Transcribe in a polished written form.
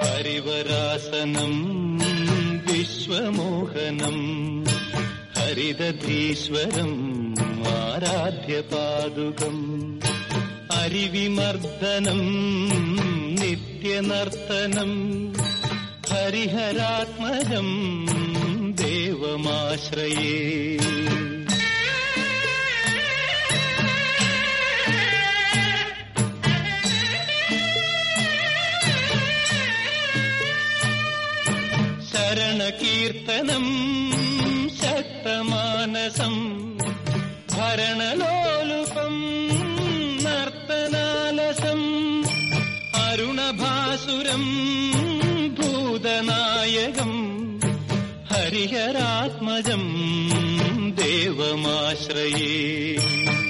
Harivarasanam വിശ്വമോഹനം ഹരിദധീശ്വരം ആരാധ്യപാദുകം അരിവിമർദ്ദനം നിത്യനർത്തനം ഹരിഹരാത്മജം ദേവമാശ്രയേ. ശരണകീർത്തനം ശക്തമാനസം ഭരണലോലുപം നർത്തനാലസം അരുണഭാസുരം ഭൂതനായകം ഹരിഹരാത്മജം ദേവമാശ്രയേ.